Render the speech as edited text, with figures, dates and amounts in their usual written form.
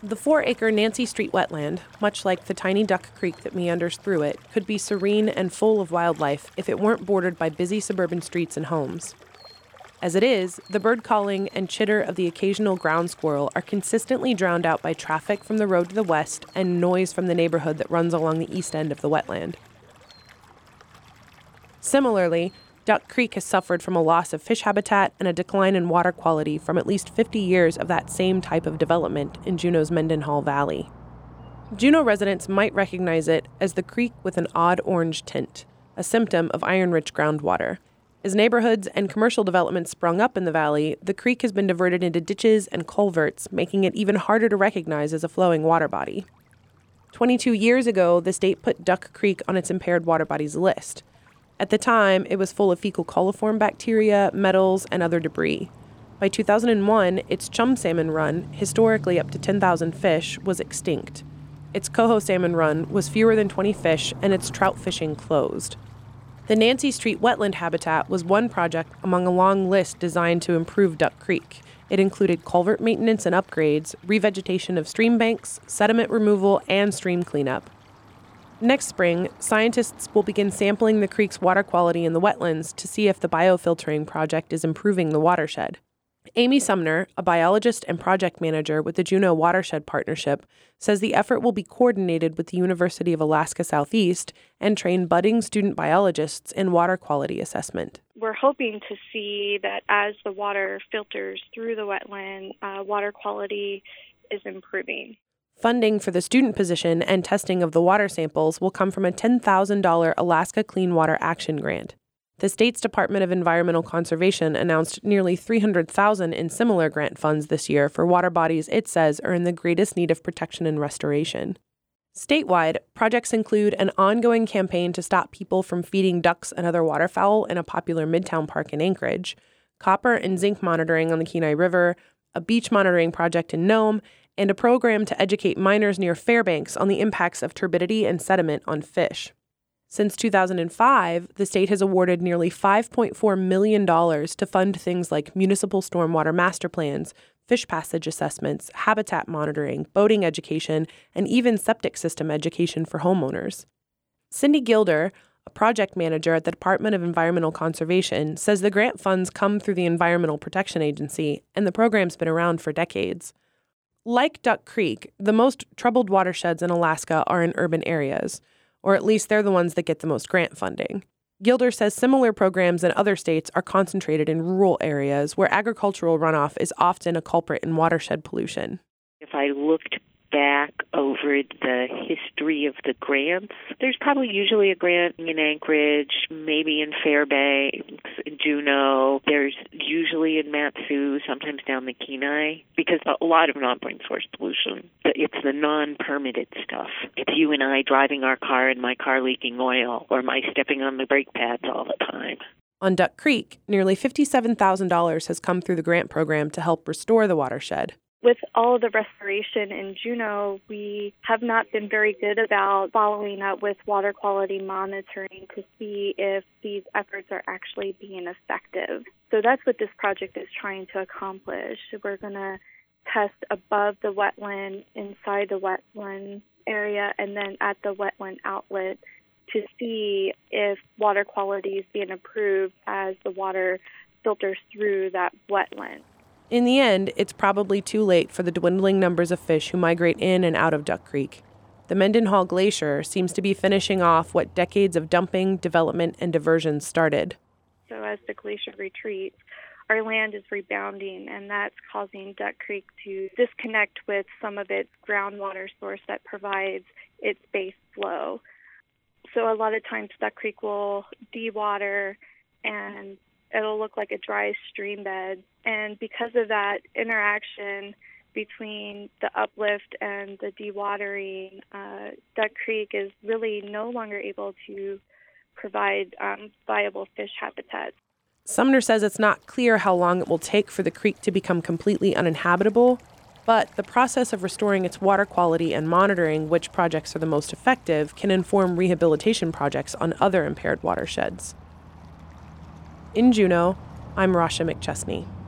The 4-acre Nancy Street wetland, much like the tiny Duck Creek that meanders through it, could be serene and full of wildlife if it weren't bordered by busy suburban streets and homes. As it is, the bird calling and chitter of the occasional ground squirrel are consistently drowned out by traffic from the road to the west and noise from the neighborhood that runs along the east end of the wetland. Similarly, Duck Creek has suffered from a loss of fish habitat and a decline in water quality from at least 50 years of that same type of development in Juneau's Mendenhall Valley. Juneau residents might recognize it as the creek with an odd orange tint, a symptom of iron-rich groundwater. As neighborhoods and commercial developments sprung up in the valley, the creek has been diverted into ditches and culverts, making it even harder to recognize as a flowing water body. 22 years ago, the state put Duck Creek on its impaired water bodies list. At the time, it was full of fecal coliform bacteria, metals, and other debris. By 2001, its chum salmon run, historically up to 10,000 fish, was extinct. Its coho salmon run was fewer than 20 fish, and its trout fishing closed. The Nancy Street wetland habitat was one project among a long list designed to improve Duck Creek. It included culvert maintenance and upgrades, revegetation of stream banks, sediment removal, and stream cleanup. Next spring, scientists will begin sampling the creek's water quality in the wetlands to see if the biofiltering project is improving the watershed. Amy Sumner, a biologist and project manager with the Juneau Watershed Partnership, says the effort will be coordinated with the University of Alaska Southeast and train budding student biologists in water quality assessment. We're hoping to see that as the water filters through the wetland, water quality is improving. Funding for the student position and testing of the water samples will come from a $10,000 Alaska Clean Water Action Grant. The state's Department of Environmental Conservation announced nearly $300,000 in similar grant funds this year for water bodies it says are in the greatest need of protection and restoration. Statewide, projects include an ongoing campaign to stop people from feeding ducks and other waterfowl in a popular Midtown park in Anchorage, copper and zinc monitoring on the Kenai River, a beach monitoring project in Nome, and a program to educate miners near Fairbanks on the impacts of turbidity and sediment on fish. Since 2005, the state has awarded nearly $5.4 million to fund things like municipal stormwater master plans, fish passage assessments, habitat monitoring, boating education, and even septic system education for homeowners. Cindy Gilder, a project manager at the Department of Environmental Conservation, says the grant funds come through the Environmental Protection Agency, and the program's been around for decades. Like Duck Creek, the most troubled watersheds in Alaska are in urban areas, or at least they're the ones that get the most grant funding. Gilder says similar programs in other states are concentrated in rural areas where agricultural runoff is often a culprit in watershed pollution. If I looked back over the history of the grants, there's probably usually a grant in Anchorage, maybe in Fairbanks, in Juneau. There's usually in Mat-Su, sometimes down the Kenai, because a lot of non-point source pollution, it's the non-permitted stuff. It's you and I driving our car and my car leaking oil, or my stepping on the brake pads all the time. On Duck Creek, nearly $57,000 has come through the grant program to help restore the watershed. With all of the restoration in Juneau, we have not been very good about following up with water quality monitoring to see if these efforts are actually being effective. So that's what this project is trying to accomplish. We're going to test above the wetland, inside the wetland area, and then at the wetland outlet to see if water quality is being improved as the water filters through that wetland. In the end, it's probably too late for the dwindling numbers of fish who migrate in and out of Duck Creek. The Mendenhall Glacier seems to be finishing off what decades of dumping, development, and diversion started. So as the glacier retreats, our land is rebounding, and that's causing Duck Creek to disconnect with some of its groundwater source that provides its base flow. So a lot of times Duck Creek will dewater and it'll look like a dry stream bed. And because of that interaction between the uplift and the dewatering, Duck Creek is really no longer able to provide viable fish habitats. Sumner says it's not clear how long it will take for the creek to become completely uninhabitable, but the process of restoring its water quality and monitoring which projects are the most effective can inform rehabilitation projects on other impaired watersheds. In Juneau, I'm Rasha McChesney.